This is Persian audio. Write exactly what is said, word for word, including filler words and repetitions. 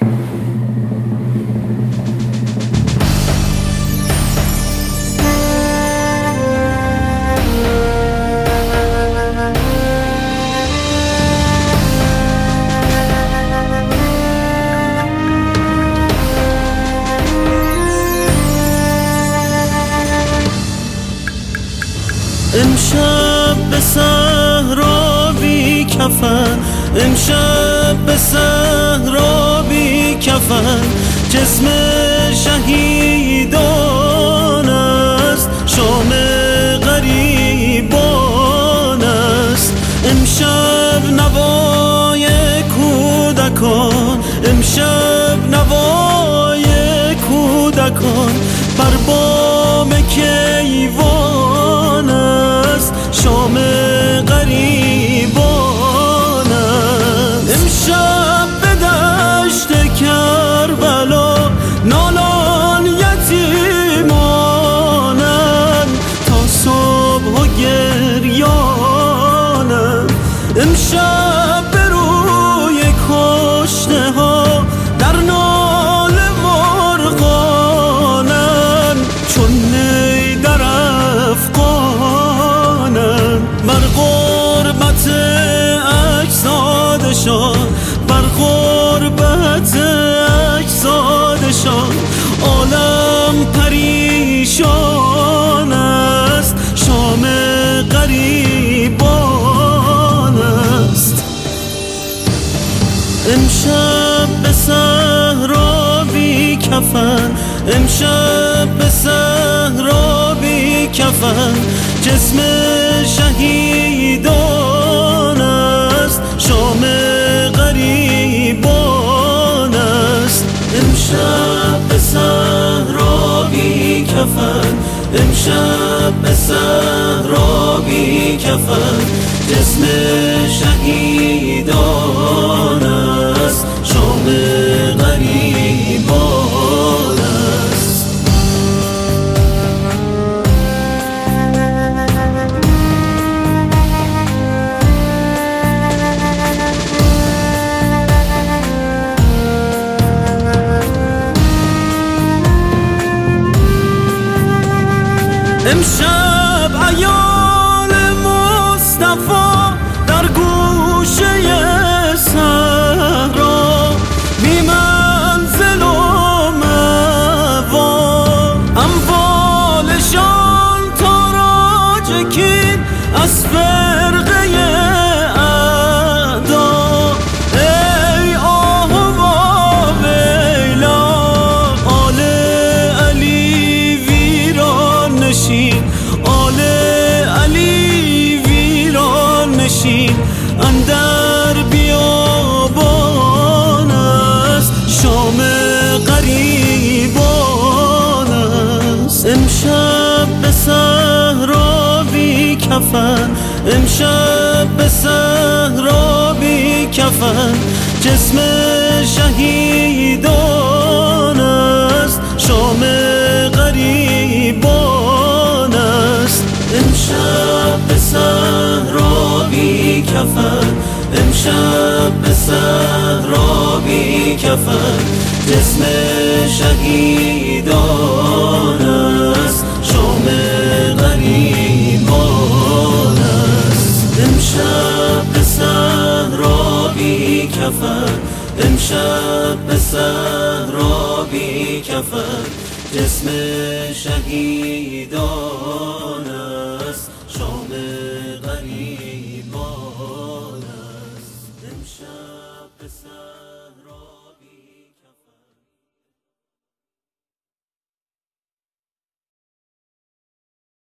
امشب به صحرا بی کفن، امشب به صحرا بی کفن، جسم شهیدان است، شام غریبان است. امشب نوای کودکان، امشب نوای کودکان بر بام کیوان است، شام غریبان است. امشب به دشت کربلا نالان یتیمانند، تا صبح و گریانند. امشب به روی کشته ها در ناله مرغانند، چون نی در افغانند. بر غربت اجسادشان، بر غربت اجسادشان عالم پریشان است، شام غریبان است. امشب به صحرا بی کفن، امشب به صحرا بی کفن، جسم شهیدان است، شام غریبان است. امشب به صحرا بی کفن، امشب به صحرا بی کفن، جسم شهیدان است، شام غریبان است. امشب عیال مصطفی در گوشه صحرا، بی منزل و مأوا، اموالشان تاراج کین از فرقه اعدا. ای آه و ویلا، آل علی ویران نشین، آل علی ویران نشین، اندر بیابان است، شام غریبان است. امشب به صحرا بی کفن، امشب به صحرا بی کفن، جسم شهیدان است، شام غریبان است. امشب به صحرا بی کفن، امشب به صحرا بی کفن، جسم شهیدان است، شام غریبان است. امشب به صحرا بی کفن، امشب به صحرا بی کفن، جسم شهیدان است، شام